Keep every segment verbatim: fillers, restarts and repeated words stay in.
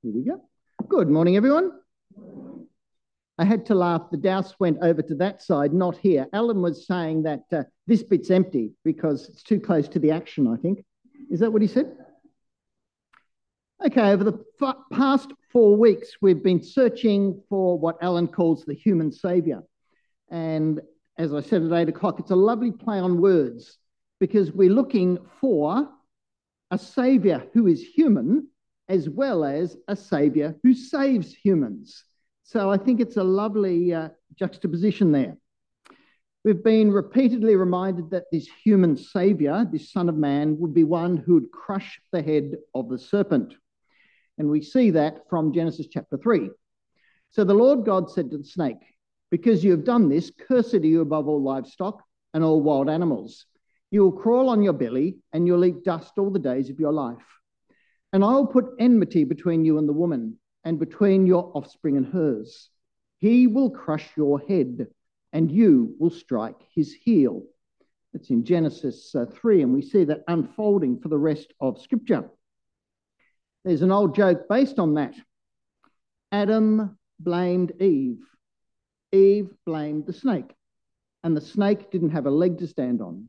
Here we go. Good morning, everyone. I had to laugh. The douse went over to that side, not here. Alan was saying that uh, this bit's empty because it's too close to the action, I think. Is that what he said? Okay, over the past four weeks, we've been searching for what Alan calls the human saviour. And as I said at eight o'clock, it's a lovely play on words because we're looking for a saviour who is human as well as a saviour who saves humans. So I think it's a lovely uh, juxtaposition there. We've been repeatedly reminded that this human saviour, this Son of Man, would be one who would crush the head of the serpent. And we see that from Genesis chapter three. So the Lord God said to the snake, "Because you have done this, cursed are you above all livestock and all wild animals. You will crawl on your belly and you'll eat dust all the days of your life. And I will put enmity between you and the woman, and between your offspring and hers. He will crush your head, and you will strike his heel." That's in Genesis uh, three, and we see that unfolding for the rest of Scripture. There's an old joke based on that. Adam blamed Eve. Eve blamed the snake, and the snake didn't have a leg to stand on.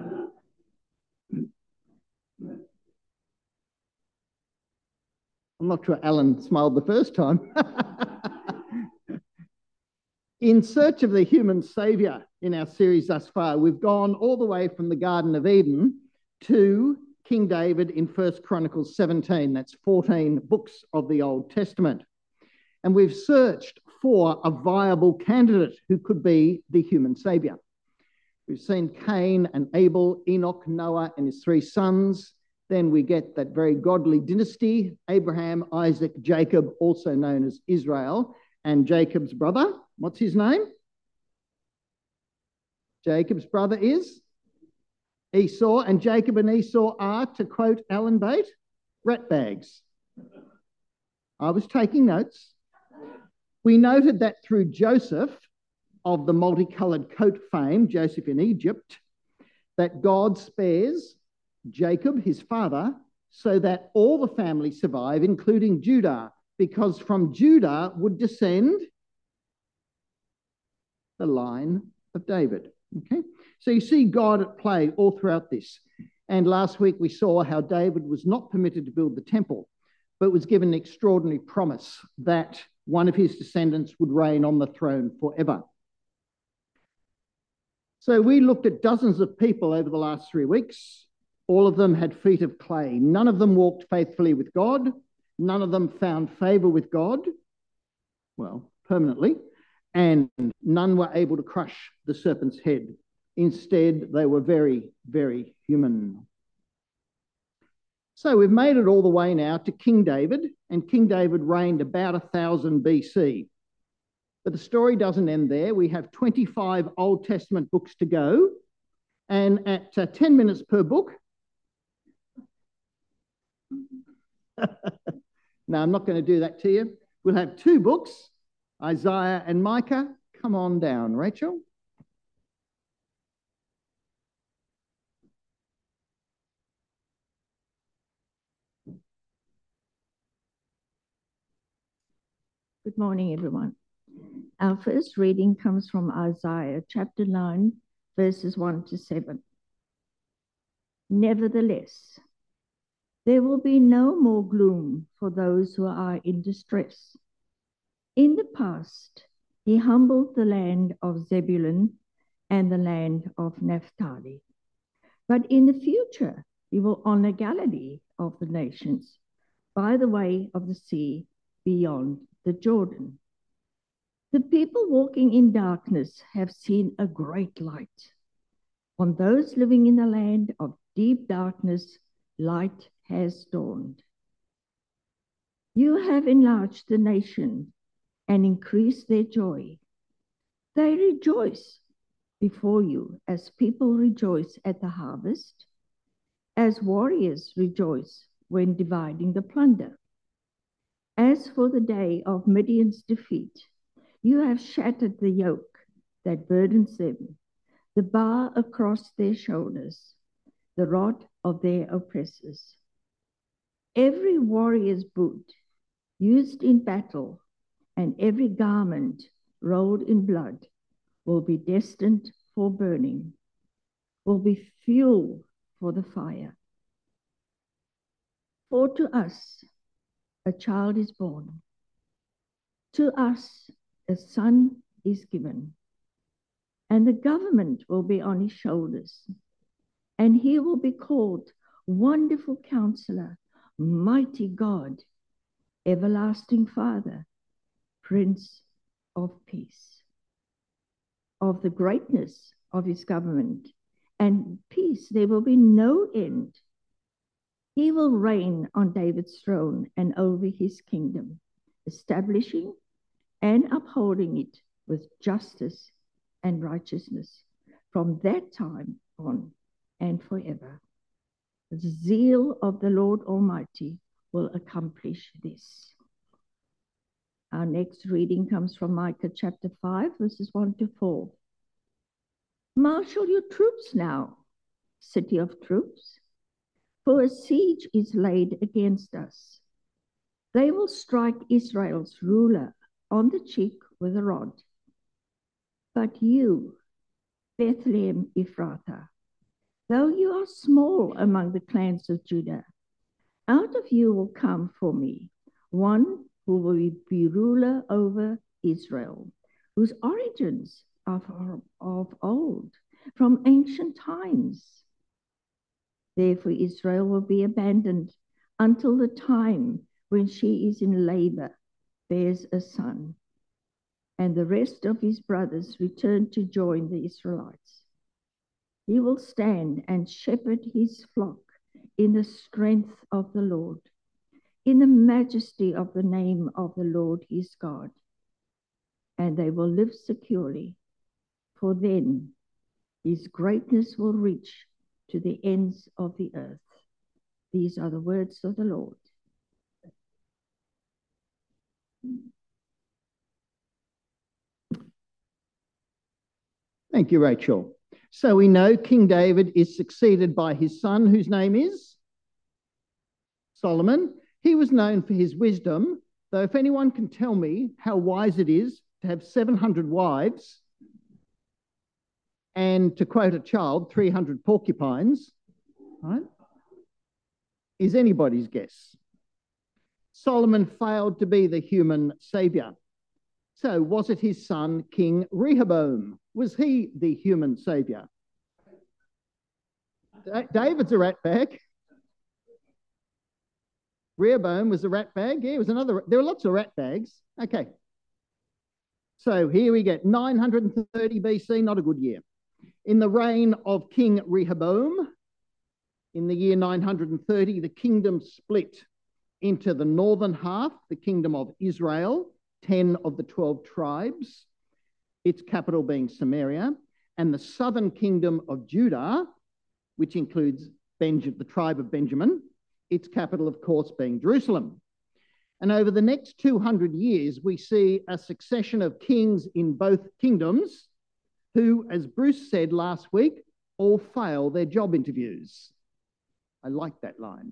I'm not sure Alan smiled the first time. In search of the human saviour in our series thus far, we've gone all the way from the Garden of Eden to King David in First Chronicles seventeen. That's fourteen books of the Old Testament. And we've searched for a viable candidate who could be the human saviour. We've seen Cain and Abel, Enoch, Noah and his three sons. Then we get that very godly dynasty, Abraham, Isaac, Jacob, also known as Israel, and Jacob's brother. What's his name? Jacob's brother is Esau, and Jacob and Esau are, to quote Alan Bate, ratbags. I was taking notes. We noted that through Joseph, of the multicoloured coat fame, Joseph in Egypt, that God spares Jacob, his father, so that all the family survive, including Judah, because from Judah would descend the line of David. Okay, so you see God at play all throughout this. And last week we saw how David was not permitted to build the temple, but was given an extraordinary promise that one of his descendants would reign on the throne forever. So we looked at dozens of people over the last three weeks. All of them had feet of clay. None of them walked faithfully with God. None of them found favour with God, well, permanently, and none were able to crush the serpent's head. Instead, they were very, very human. So we've made it all the way now to King David, and King David reigned about one thousand B C. But the story doesn't end there. We have twenty-five Old Testament books to go, and at uh, ten minutes per book, no, I'm not going to do that to you. We'll have two books, Isaiah and Micah. Come on down, Rachel. Good morning, everyone. Our first reading comes from Isaiah chapter nine, verses one to seven. Nevertheless, there will be no more gloom for those who are in distress. In the past, he humbled the land of Zebulun and the land of Naphtali. But in the future, he will honor Galilee of the nations by the way of the sea beyond the Jordan. The people walking in darkness have seen a great light. On those living in the land of deep darkness, light has dawned. You have enlarged the nation and increased their joy. They rejoice before you as people rejoice at the harvest, as warriors rejoice when dividing the plunder. As for the day of Midian's defeat, you have shattered the yoke that burdens them, the bar across their shoulders, the rod of their oppressors. Every warrior's boot used in battle, and every garment rolled in blood will be destined for burning, will be fuel for the fire. For to us a child is born, to us a son is given, and the government will be on his shoulders, and he will be called Wonderful Counselor, Mighty God, Everlasting Father, Prince of Peace. Of the greatness of his government and peace there will be no end. He will reign on David's throne and over his kingdom, establishing and upholding it with justice and righteousness from that time on and forever. The zeal of the Lord Almighty will accomplish this. Our next reading comes from Micah chapter five, verses one to four. Marshal your troops now, city of troops, for a siege is laid against us. They will strike Israel's ruler on the cheek with a rod. But you, Bethlehem Ephrathah, though you are small among the clans of Judah, out of you will come for me one who will be ruler over Israel, whose origins are of old, from ancient times. Therefore Israel will be abandoned until the time when she is in labor, bears a son, and the rest of his brothers return to join the Israelites. He will stand and shepherd his flock in the strength of the Lord, in the majesty of the name of the Lord his God, and they will live securely, for then his greatness will reach to the ends of the earth. These are the words of the Lord. Thank you, Rachel. So we know King David is succeeded by his son, whose name is Solomon. He was known for his wisdom, though if anyone can tell me how wise it is to have seven hundred wives and, to quote a child, three hundred porcupines, right, is anybody's guess. Solomon failed to be the human saviour. So was it his son, King Rehoboam? Was he the human saviour? David's a ratbag. Rehoboam was a ratbag. Yeah, it was another. There were lots of ratbags. Okay. So here we get nine hundred thirty B C, not a good year. In the reign of King Rehoboam, in the year nine hundred thirty, the kingdom split into the northern half, the kingdom of Israel, ten of the twelve tribes, its capital being Samaria, and the southern kingdom of Judah, which includes Benj- the tribe of Benjamin, its capital, of course, being Jerusalem. And over the next two hundred years, we see a succession of kings in both kingdoms who, as Bruce said last week, all fail their job interviews. I like that line.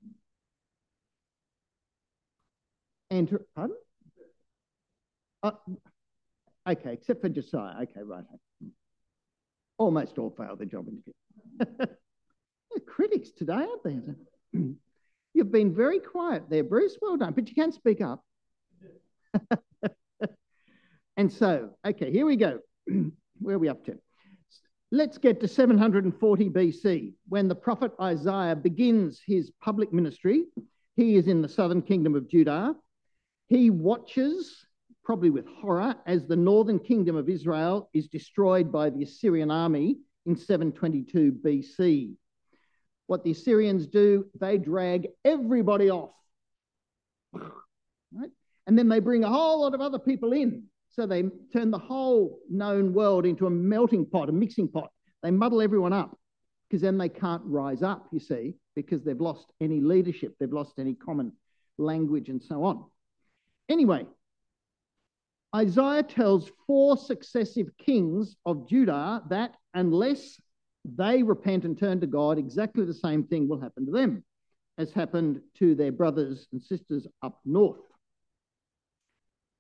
And, pardon? Uh, okay, except for Josiah. Okay, right. Almost all failed their job interview. They're critics today, aren't they? You've been very quiet there, Bruce. Well done, but you can speak up. And so, okay, here we go. Where are we up to? Let's get to seven hundred forty B C, when the prophet Isaiah begins his public ministry. He is in the southern kingdom of Judah. He watches, probably with horror, as the northern kingdom of Israel is destroyed by the Assyrian army in seven twenty-two B C. What the Assyrians do, they drag everybody off, right? And then they bring a whole lot of other people in. So they turn the whole known world into a melting pot, a mixing pot. They muddle everyone up because then they can't rise up, you see, because they've lost any leadership, they've lost any common language and so on. Anyway, Isaiah tells four successive kings of Judah that unless they repent and turn to God, exactly the same thing will happen to them as happened to their brothers and sisters up north.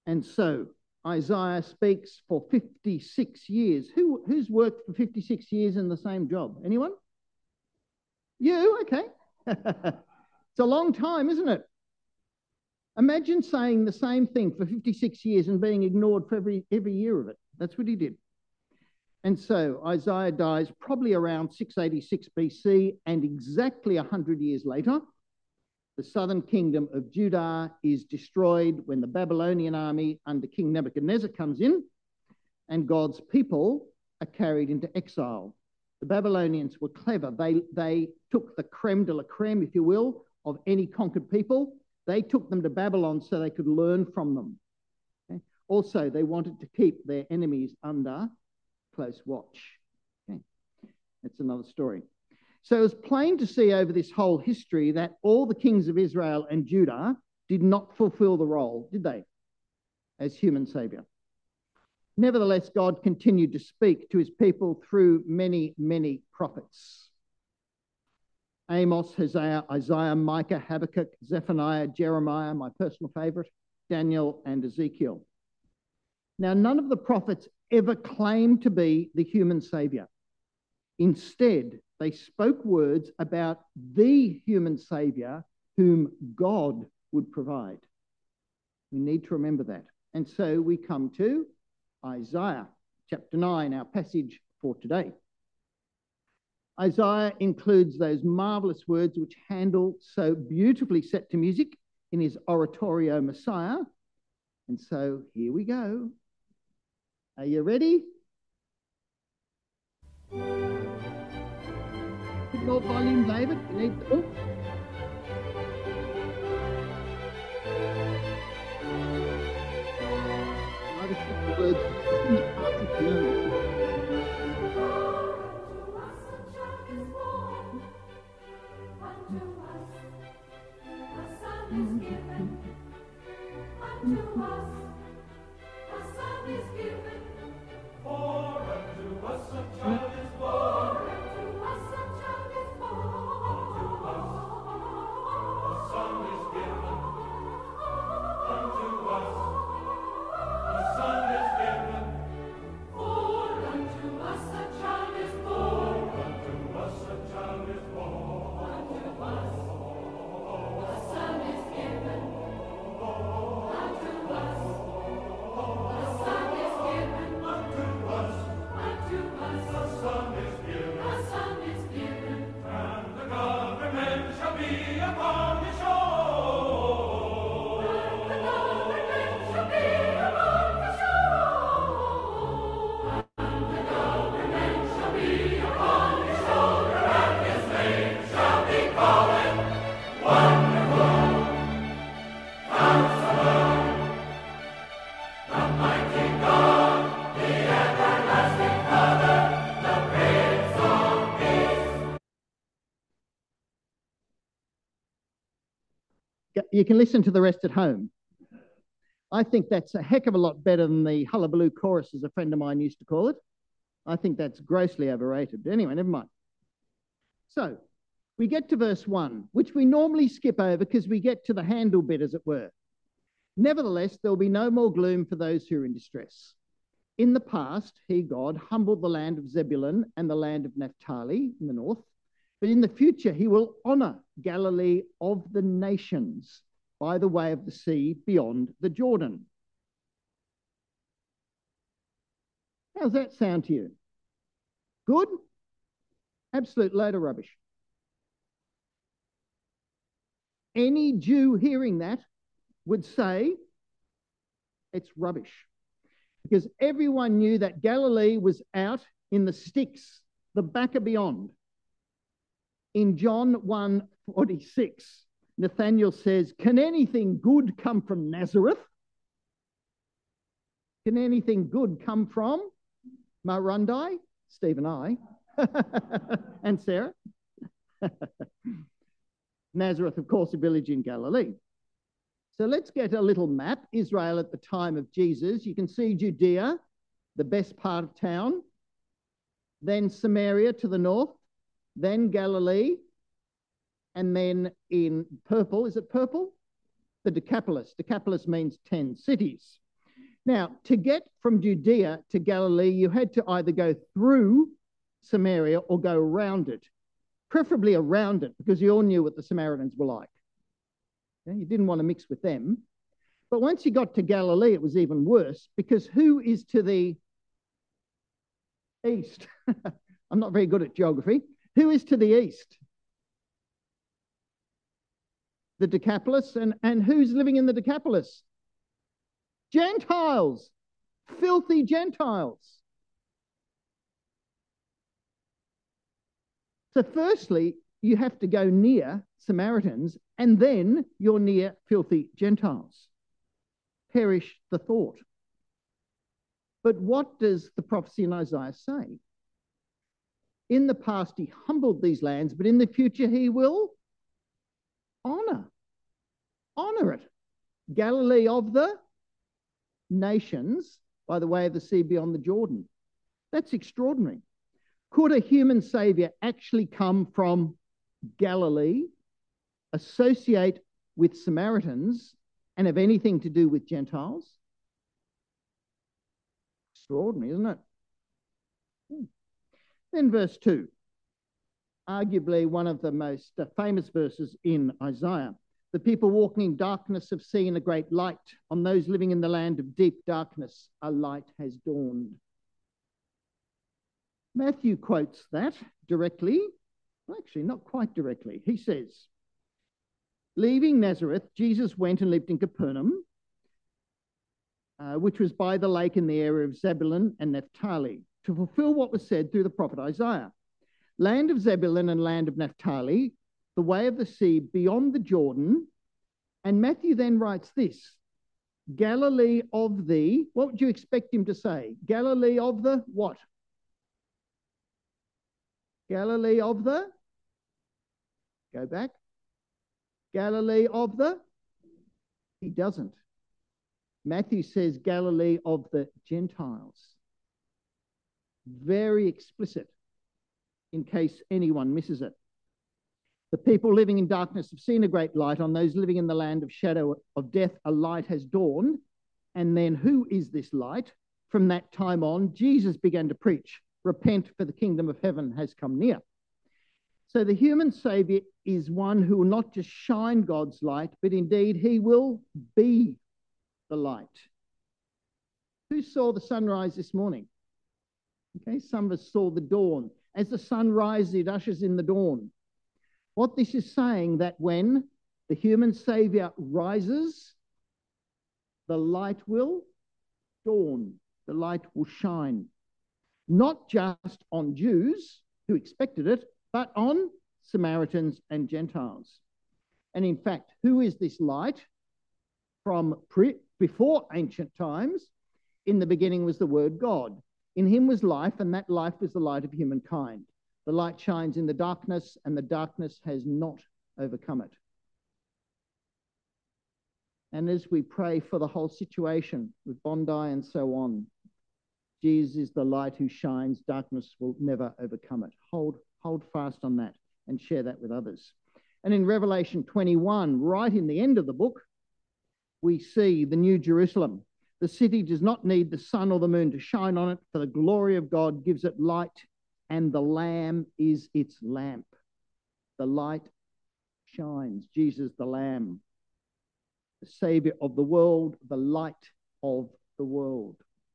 And so Isaiah speaks for fifty-six years. Who, who's worked for fifty-six years in the same job? Anyone? You? Okay. It's a long time, isn't it? Imagine saying the same thing for fifty-six years and being ignored for every, every year of it. That's what he did. And so Isaiah dies probably around six eighty-six B C, and exactly one hundred years later, the southern kingdom of Judah is destroyed when the Babylonian army under King Nebuchadnezzar comes in, and God's people are carried into exile. The Babylonians were clever. They, they took the creme de la creme, if you will, of any conquered people. They took them to Babylon so they could learn from them. Okay? Also, they wanted to keep their enemies under close watch. Okay? That's another story. So it's plain to see over this whole history that all the kings of Israel and Judah did not fulfill the role, did they, as human saviour? Nevertheless, God continued to speak to his people through many, many prophets. Amos, Hosea, Isaiah, Micah, Habakkuk, Zephaniah, Jeremiah, my personal favourite, Daniel and Ezekiel. Now, none of the prophets ever claimed to be the human saviour. Instead, they spoke words about the human saviour whom God would provide. We need to remember that. And so we come to Isaiah chapter nine, our passage for today. Isaiah includes those marvellous words which Handel so beautifully set to music in his oratorio Messiah. And so here we go. Are you ready? Bit more volume, David. You need the book. I just put the words in the parts of the note. You can listen to the rest at home. I think that's a heck of a lot better than the hullabaloo chorus, as a friend of mine used to call it. I think that's grossly overrated. Anyway, never mind. So we get to verse one, which we normally skip over because we get to the handle bit, as it were. Nevertheless, there will be no more gloom for those who are in distress. In the past, he, God, humbled the land of Zebulun and the land of Naphtali in the north. But in the future, he will honour Galilee of the nations by the way of the sea beyond the Jordan. How's that sound to you? Good? Absolute load of rubbish. Any Jew hearing that would say it's rubbish, because everyone knew that Galilee was out in the sticks, the back of beyond. In John one forty-six, Nathanael says, can anything good come from Nazareth? Can anything good come from Marundi? Steve and I. And Sarah. Nazareth, of course, a village in Galilee. So let's get a little map. Israel at the time of Jesus. You can see Judea, the best part of town. Then Samaria to the north. Then Galilee, and then in purple, is it purple? The Decapolis. Decapolis means ten cities. Now, to get from Judea to Galilee, you had to either go through Samaria or go around it, preferably around it, because you all knew what the Samaritans were like. You didn't want to mix with them. But once you got to Galilee, it was even worse, because who is to the east? I'm not very good at geography. Who is to the east? The Decapolis. And, and who's living in the Decapolis? Gentiles. Filthy Gentiles. So firstly, you have to go near Samaritans, and then you're near filthy Gentiles. Perish the thought. But what does the prophecy in Isaiah say? In the past, he humbled these lands, but in the future, he will honor. Honor it. Galilee of the nations by the way of the sea beyond the Jordan. That's extraordinary. Could a human savior actually come from Galilee, associate with Samaritans, and have anything to do with Gentiles? Extraordinary, isn't it? Hmm. Then verse two, arguably one of the most uh, famous verses in Isaiah. The people walking in darkness have seen a great light. On those living in the land of deep darkness, a light has dawned. Matthew quotes that directly. Well, actually, not quite directly. He says, leaving Nazareth, Jesus went and lived in Capernaum, uh, which was by the lake in the area of Zebulun and Naphtali, to fulfill what was said through the prophet Isaiah. Land of Zebulun and land of Naphtali, the way of the sea beyond the Jordan. And Matthew then writes this, Galilee of the, what would you expect him to say? Galilee of the what? Galilee of the, go back. Galilee of the, he doesn't. Matthew says Galilee of the Gentiles. Very explicit, in case anyone misses it. The people living in darkness have seen a great light. On those living in the land of shadow of death, a light has dawned. And then who is this light? From that time on, Jesus began to preach, repent, for the kingdom of heaven has come near. So the human savior is one who will not just shine God's light, but indeed he will be the light. Who saw the sunrise this morning? Okay, some of us saw the dawn. As the sun rises, it ushers in the dawn. What this is saying, that when the human savior rises, the light will dawn, the light will shine. Not just on Jews who expected it, but on Samaritans and Gentiles. And in fact, who is this light? From pre before ancient times, in the beginning was the word God. In him was life, and that life was the light of humankind. The light shines in the darkness, and the darkness has not overcome it. And as we pray for the whole situation with Bondi and so on, Jesus is the light who shines. Darkness will never overcome it. Hold, hold fast on that and share that with others. And in Revelation twenty-one, right in the end of the book, we see the New Jerusalem. The city does not need the sun or the moon to shine on it, for the glory of God gives it light, and the Lamb is its lamp. The light shines. Jesus, the Lamb, the Savior of the world, the light of the world.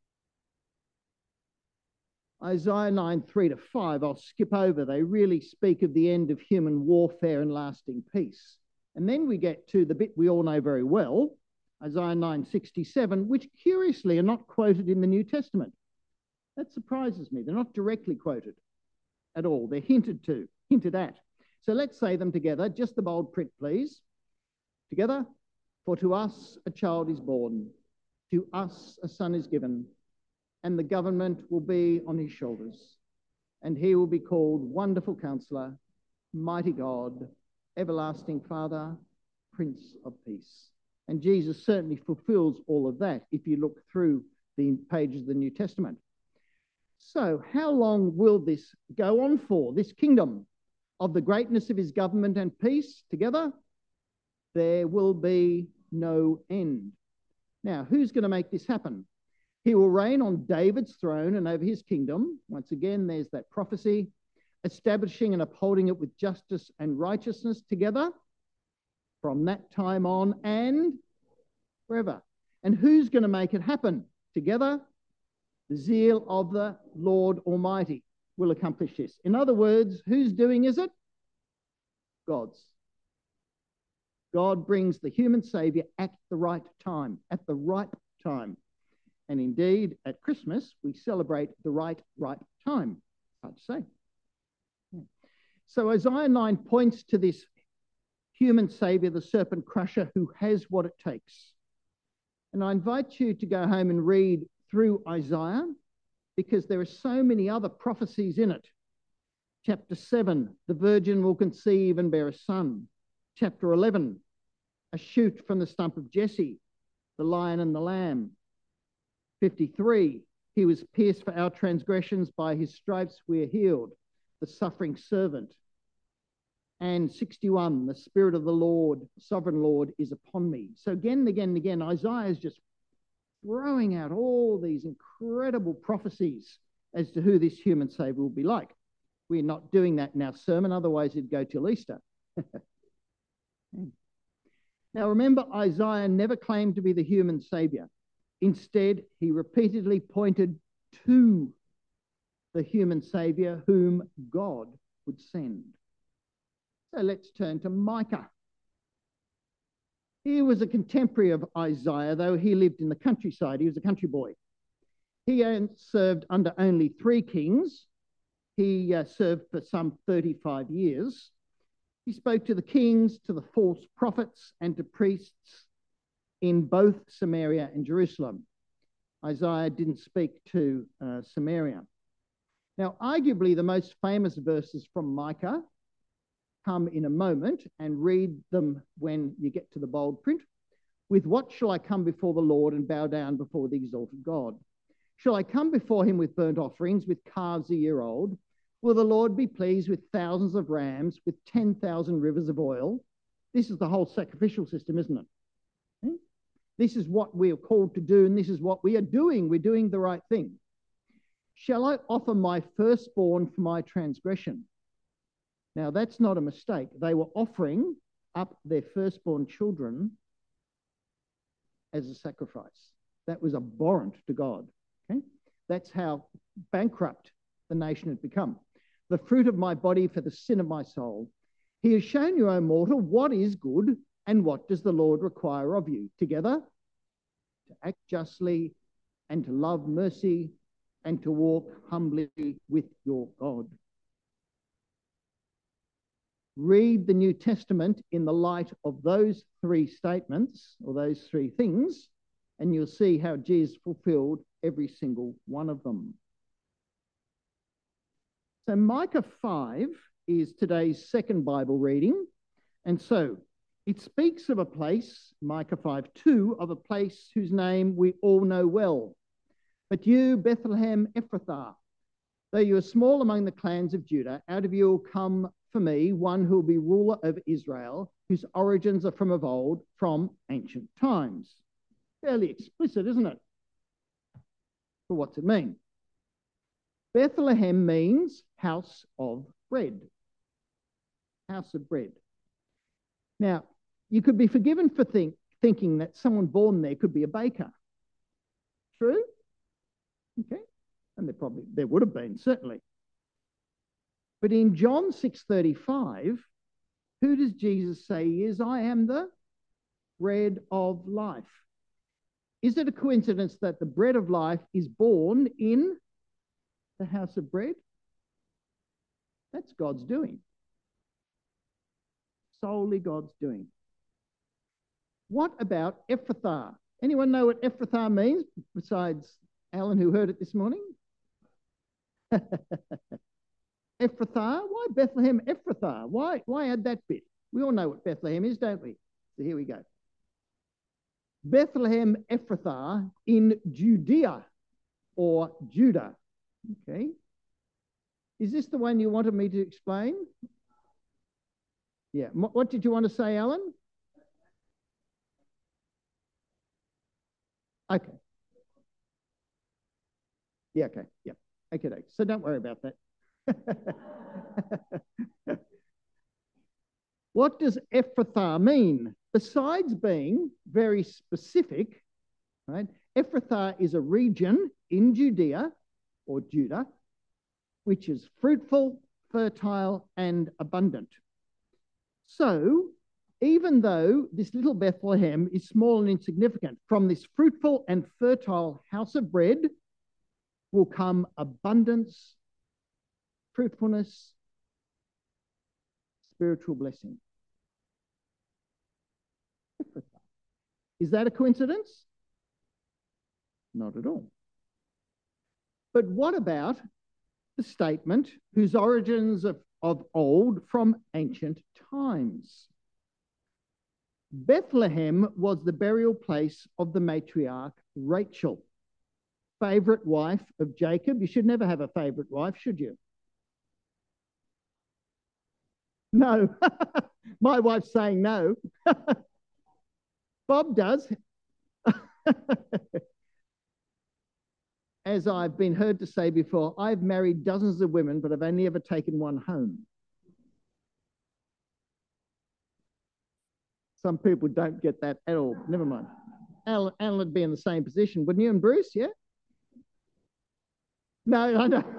Isaiah nine, three to five, I'll skip over. They really speak of the end of human warfare and lasting peace. And then we get to the bit we all know very well, Isaiah nine, sixty-seven, which curiously are not quoted in the New Testament. That surprises me. They're not directly quoted at all. They're hinted to, hinted at. So let's say them together. Just the bold print, please. Together. For to us a child is born, to us a son is given, and the government will be on his shoulders. And he will be called Wonderful Counselor, Mighty God, Everlasting Father, Prince of Peace. And Jesus certainly fulfills all of that if you look through the pages of the New Testament. So how long will this go on for, this kingdom of the greatness of his government and peace together? There will be no end. Now, who's going to make this happen? He will reign on David's throne and over his kingdom. Once again, there's that prophecy, establishing and upholding it with justice and righteousness together from that time on and forever. And who's going to make it happen? Together, the zeal of the Lord Almighty will accomplish this. In other words, who's doing is it? God's. God brings the human saviour at the right time, at the right time. And indeed, at Christmas, we celebrate the right, right time, hard to say. Yeah. So Isaiah nine points to this human saviour, the serpent crusher, who has what it takes. And I invite you to go home and read through Isaiah, because there are so many other prophecies in it. Chapter seven, the virgin will conceive and bear a son. Chapter eleven, a shoot from the stump of Jesse, the lion and the lamb. fifty-three, he was pierced for our transgressions, by his stripes we are healed, the suffering servant. And sixty-one, the Spirit of the Lord, sovereign Lord, is upon me. So again and again and again, Isaiah is just throwing out all these incredible prophecies as to who this human saviour will be like. We're not doing that in our sermon, otherwise it'd go till Easter. Now remember, Isaiah never claimed to be the human saviour. Instead, he repeatedly pointed to the human saviour whom God would send. So let's turn to Micah. He was a contemporary of Isaiah, though he lived in the countryside. He was a country boy. He served under only three kings. He uh, served for some thirty-five years. He spoke to the kings, to the false prophets, and to priests in both Samaria and Jerusalem. Isaiah didn't speak to uh, Samaria. Now, arguably the most famous verses from Micah come in a moment, and read them when you get to the bold print. With what shall I come before the Lord and bow down before the exalted God? Shall I come before him with burnt offerings, with calves a year old? Will the Lord be pleased with thousands of rams, with ten thousand rivers of oil? This is the whole sacrificial system, isn't it? Hmm? This is what we are called to do, and this is what we are doing. We're doing the right thing. Shall I offer my firstborn for my transgression? Now, that's not a mistake. They were offering up their firstborn children as a sacrifice. That was abhorrent to God. Okay? That's how bankrupt the nation had become. The fruit of my body for the sin of my soul. He has shown you, O mortal, what is good and what does the Lord require of you. Together, to act justly and to love mercy and to walk humbly with your God. Read the New Testament in the light of those three statements, or those three things, and you'll see how Jesus fulfilled every single one of them. So Micah five is today's second Bible reading, and so it speaks of a place, Micah five two, of a place whose name we all know well. But you, Bethlehem Ephrathah, though you are small among the clans of Judah, out of you will come for me one who will be ruler over Israel, whose origins are from of old, from ancient times. Fairly explicit, isn't it? But what's it mean? Bethlehem means house of bread. House of bread. Now, you could be forgiven for think, thinking that someone born there could be a baker. True? Okay. And there probably, there would have been, certainly. But in John six thirty-five, who does Jesus say he is? I am the bread of life. Is it a coincidence that the bread of life is born in the house of bread? That's God's doing. Solely God's doing. What about Ephrathah? Anyone know what Ephrathah means besides Alan, who heard it this morning? Ephrathah? Why Bethlehem Ephrathah? Why, why add that bit? We all know what Bethlehem is, don't we? So here we go. Bethlehem Ephrathah in Judea, or Judah. Okay. Is this the one you wanted me to explain? Yeah. What did you want to say, Alan? Okay. Yeah, okay, yeah. Okay, so don't worry about that. What does Ephrathah mean? Besides being very specific, right? Ephrathah is a region in Judea or Judah, which is fruitful, fertile, and abundant. So, even though this little Bethlehem is small and insignificant, from this fruitful and fertile house of bread will come abundance, fruitfulness, spiritual blessing. Is that a coincidence? Not at all. But what about the statement, whose origins of, of old from ancient times? Bethlehem was the burial place of the matriarch Rachel, favourite wife of Jacob. You should never have a favourite wife, should you? No. My wife's saying no. Bob does. As I've been heard to say before, I've married dozens of women, but I've only ever taken one home. Some people don't get that at all. Never mind. Alan, Alan would be in the same position, wouldn't you? And Bruce, yeah? No, I know.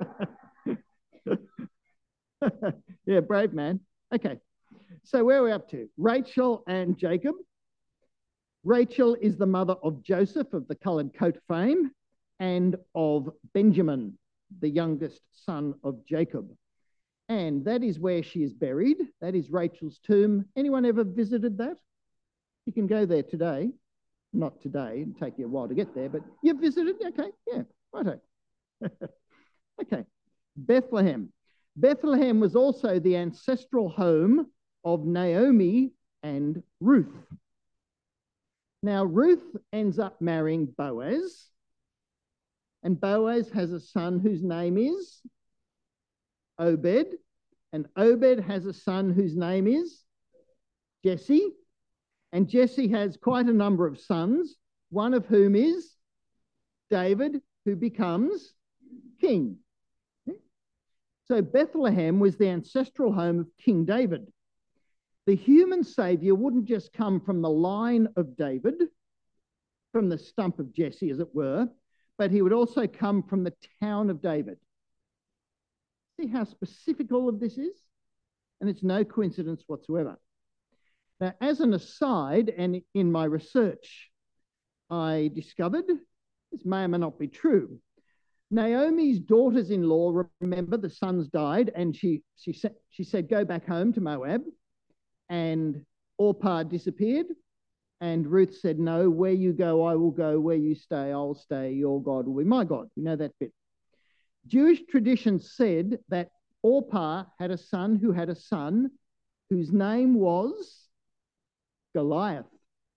Yeah, brave man. Okay. So where are we up to? Rachel and Jacob. Rachel is the mother of Joseph of the coloured coat fame and of Benjamin, the youngest son of Jacob. And that is where she is buried. That is Rachel's tomb. Anyone ever visited that? You can go there today. Not today, it'll take you a while to get there, but you've visited? Okay, yeah, righto. Okay, Bethlehem. Bethlehem was also the ancestral home of Naomi and Ruth. Now, Ruth ends up marrying Boaz, and Boaz has a son whose name is Obed, and Obed has a son whose name is Jesse, and Jesse has quite a number of sons, one of whom is David, who becomes king. So Bethlehem was the ancestral home of King David. The human saviour wouldn't just come from the line of David, from the stump of Jesse, as it were, but he would also come from the town of David. See how specific all of this is? And it's no coincidence whatsoever. Now, as an aside, and in my research, I discovered, this may or may not be true, Naomi's daughters-in-law, remember, the sons died, and she, she, sa she said, go back home to Moab, and Orpah disappeared, and Ruth said, no, where you go, I will go, where you stay, I'll stay, your God will be my God. We know that bit. Jewish tradition said that Orpah had a son who had a son whose name was Goliath.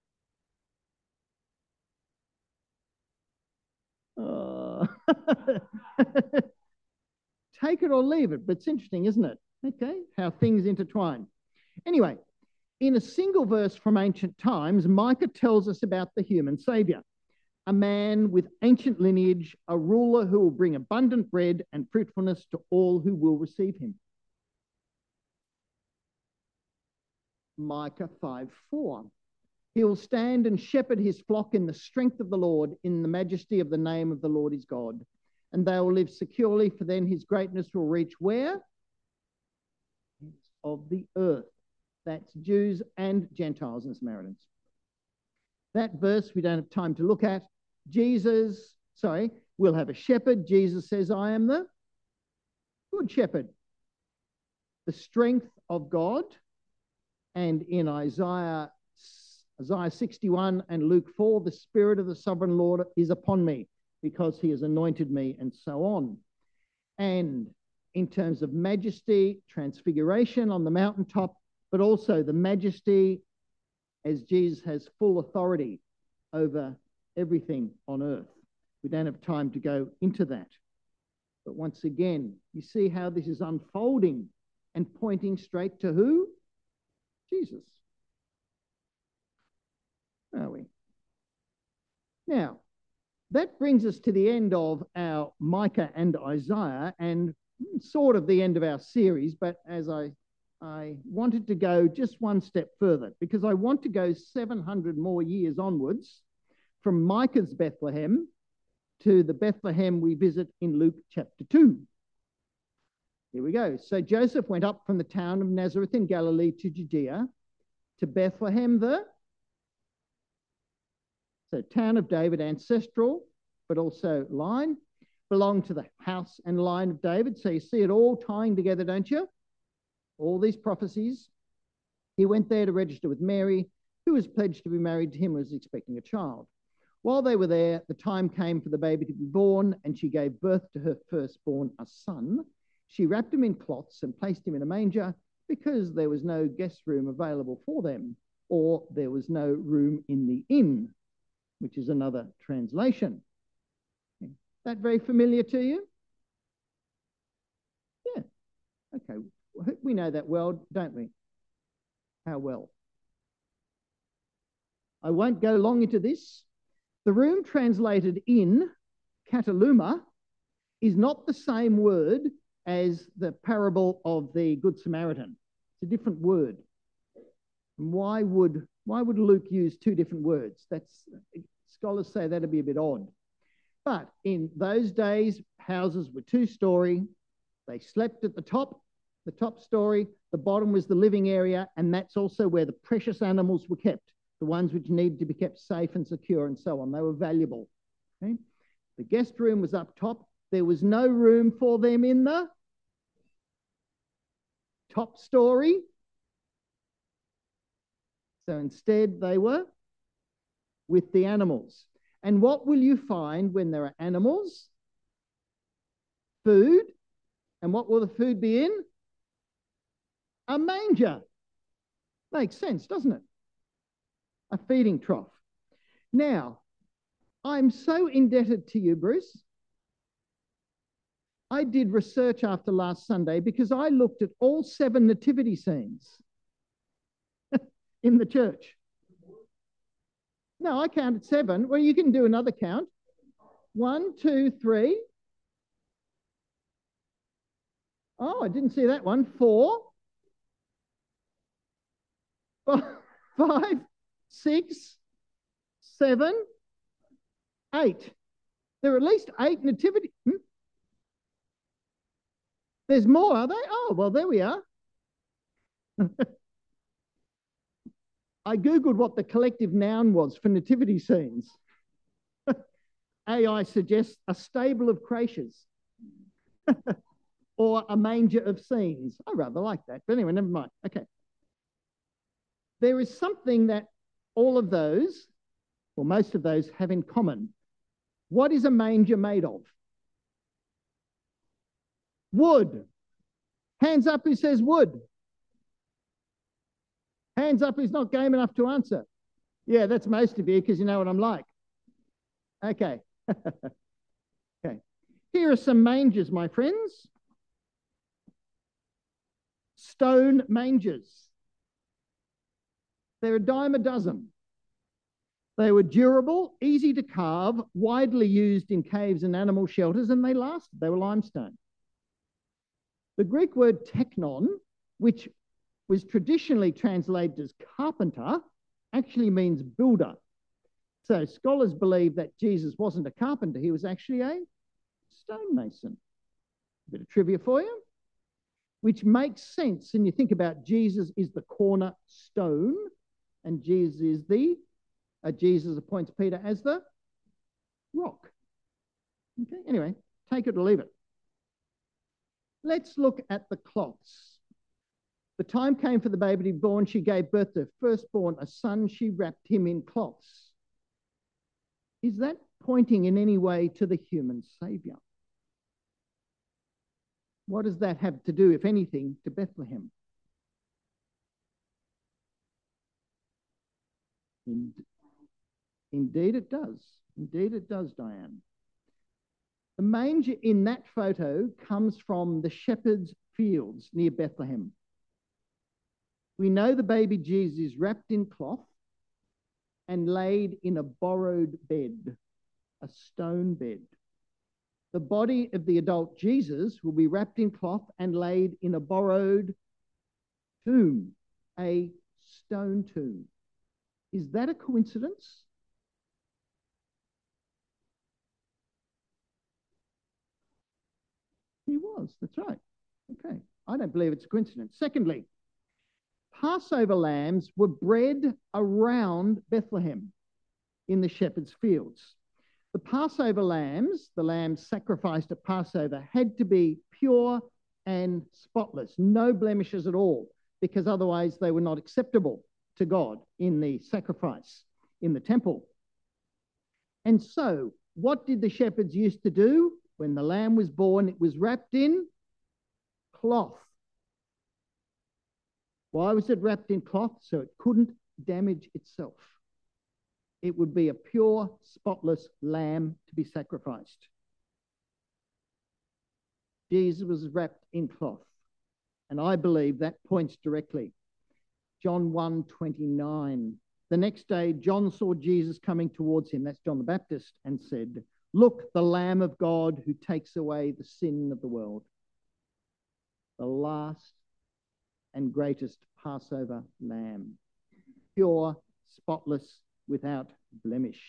Uh, take it or leave it, but it's interesting, isn't it? Okay, how things intertwine. Anyway, in a single verse from ancient times, Micah tells us about the human saviour, a man with ancient lineage, a ruler who will bring abundant bread and fruitfulness to all who will receive him. Micah five four. He will stand and shepherd his flock in the strength of the Lord, in the majesty of the name of the Lord his God. And they will live securely, for then his greatness will reach where? Of the earth. That's Jews and Gentiles and Samaritans. That verse we don't have time to look at. Jesus, sorry, we'll have a shepherd. Jesus says, I am the good shepherd. The strength of God. And in Isaiah Isaiah sixty-one and Luke four, the Spirit of the Sovereign Lord is upon me because he has anointed me, and so on. And in terms of majesty, transfiguration on the mountaintop, but also the majesty as Jesus has full authority over everything on earth. We don't have time to go into that. But once again, you see how this is unfolding and pointing straight to who? Jesus. Are we? Now, that brings us to the end of our Micah and Isaiah, and sort of the end of our series. But as I, I wanted to go just one step further, because I want to go seven hundred more years onwards from Micah's Bethlehem to the Bethlehem we visit in Luke chapter two. Here we go. So Joseph went up from the town of Nazareth in Galilee to Judea, to Bethlehem, the so town of David, ancestral, but also line, belonged to the house and line of David. So you see it all tying together, don't you? All these prophecies. He went there to register with Mary, who was pledged to be married to him, was expecting a child. While they were there, the time came for the baby to be born, and she gave birth to her firstborn, a son. She wrapped him in cloths and placed him in a manger because there was no guest room available for them, or there was no room in the inn, which is another translation. That very familiar to you? Yeah. Okay. We know that well, don't we? How well? I won't go long into this. The room translated in, kataluma, is not the same word as the parable of the Good Samaritan. It's a different word. And why would Why would Luke use two different words? That's, scholars say that'd be a bit odd. But in those days, houses were two-story. They slept at the top, the top story. The bottom was the living area, and that's also where the precious animals were kept, the ones which needed to be kept safe and secure and so on. They were valuable. Okay? The guest room was up top. There was no room for them in the top story. So instead, they were with the animals. And what will you find when there are animals? Food. And what will the food be in? A manger. Makes sense, doesn't it? A feeding trough. Now, I'm so indebted to you, Bruce. I did research after last Sunday because I looked at all seven nativity scenes in the church. No, I counted seven. Well, you can do another count. One, two, three. Oh, I didn't see that one. Four. Five, six, seven, eight. There are at least eight nativity. Hmm? There's more, are they? Oh, well, there we are. I Googled what the collective noun was for nativity scenes. A I suggests a stable of creches or a manger of scenes. I rather like that. But anyway, never mind. Okay. There is something that all of those, or most of those, have in common. What is a manger made of? Wood. Hands up who says wood. Hands up who's not game enough to answer. Yeah, that's most of you because you know what I'm like. Okay. Okay. Here are some mangers, my friends. Stone mangers. They're a dime a dozen. They were durable, easy to carve, widely used in caves and animal shelters, and they lasted. They were limestone. The Greek word teknon, which was traditionally translated as carpenter, actually means builder. So scholars believe that Jesus wasn't a carpenter, he was actually a stonemason. A bit of trivia for you, which makes sense when you think about Jesus is the cornerstone, and Jesus is the, uh, Jesus appoints Peter as the rock. Okay, anyway, take it or leave it. Let's look at the cloths. The time came for the baby to be born. She gave birth to her firstborn, a son. She wrapped him in cloths. Is that pointing in any way to the human saviour? What does that have to do, if anything, to Bethlehem? Indeed it does. Indeed it does, Diane. The manger in that photo comes from the shepherd's fields near Bethlehem. We know the baby Jesus is wrapped in cloth and laid in a borrowed bed. a stone bed. The body of the adult Jesus will be wrapped in cloth and laid in a borrowed tomb, a stone tomb. Is that a coincidence? He was, that's right. Okay, I don't believe it's a coincidence. Secondly, Passover lambs were bred around Bethlehem in the shepherd's fields. The Passover lambs, the lambs sacrificed at Passover, had to be pure and spotless, no blemishes at all, because otherwise they were not acceptable to God in the sacrifice in the temple. And so, what did the shepherds used to do? When the lamb was born, it was wrapped in cloth. Why was it wrapped in cloth? So it couldn't damage itself. It would be a pure, spotless lamb to be sacrificed. Jesus was wrapped in cloth. And I believe that points directly. John one twenty-nine. The next day, John saw Jesus coming towards him, that's John the Baptist, and said, "Look, the Lamb of God who takes away the sin of the world." The last and greatest Passover lamb. Pure, spotless, without blemish.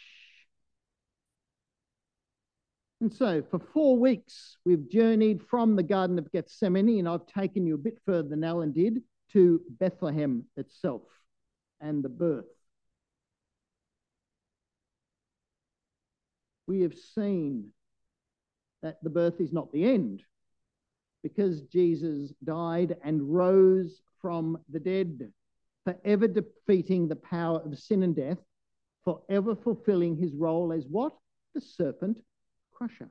And so for four weeks, we've journeyed from the Garden of Gethsemane, and I've taken you a bit further than Alan did, to Bethlehem itself and the birth. We have seen that the birth is not the end, because Jesus died and rose from the dead, forever defeating the power of sin and death, forever fulfilling his role as what? The serpent crusher,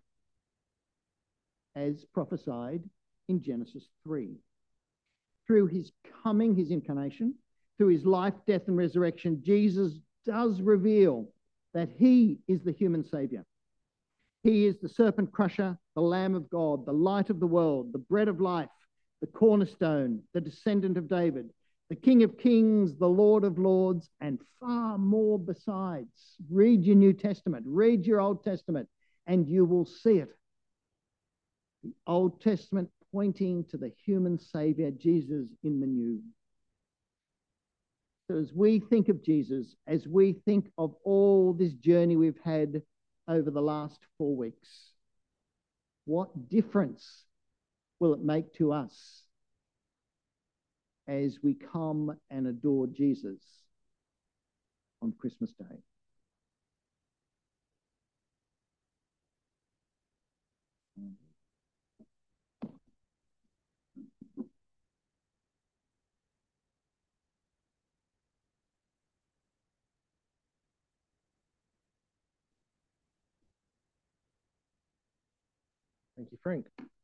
as prophesied in Genesis three. Through his coming, his incarnation, through his life, death, and resurrection, Jesus does reveal that he is the human savior. He is the serpent crusher, the Lamb of God, the light of the world, the bread of life, the cornerstone, the descendant of David, the King of Kings, the Lord of Lords, and far more besides. Read your New Testament, read your Old Testament, and you will see it. The Old Testament pointing to the human Savior, Jesus, in the New. So as we think of Jesus, as we think of all this journey we've had over the last four weeks, what difference will it make to us as we come and adore Jesus on Christmas Day? Thank you, Frank.